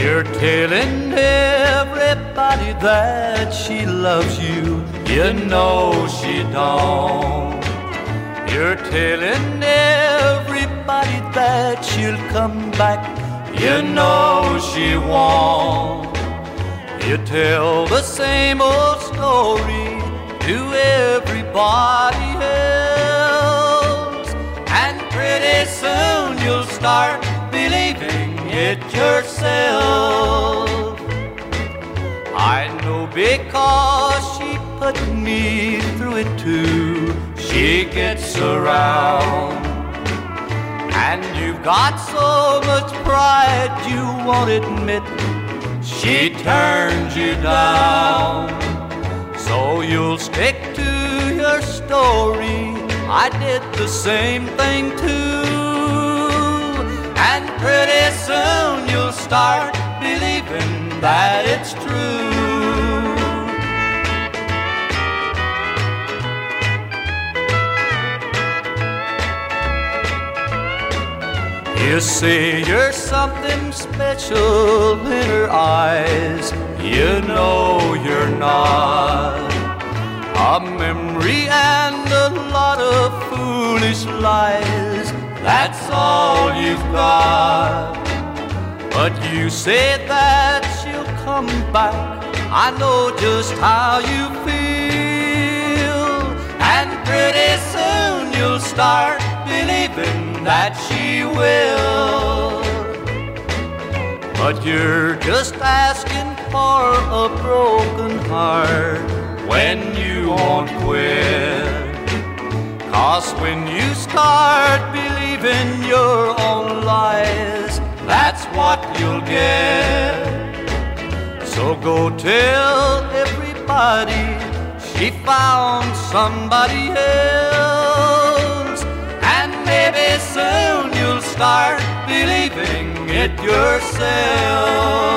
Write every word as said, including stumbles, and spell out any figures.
You're telling everybody that she loves you. You know she don't. You're telling everybody that she'll come back. You know she won't. You tell the same old story to everybody else, and pretty soon you'll start believing it yourself. I know because she put me through it too. She gets around, and you've got so much pride you won't admit. She turns you down, so you'll stick to your story. I did the same thing too, and pretty soon you'll start believing that it's true. You say you're something special in her eyes. You know you're not. A memory and a lot of foolish lies, that's all you've got. But you say that she'll come back. I know just how you feel, and pretty soon you'll start believing that she will. But you're just asking for a broken heart when you won't quit. 'Cause when you start believing your own lies, that's what you'll get. So go tell everybody she found somebody else, and maybe soon you'll start believing it yourself.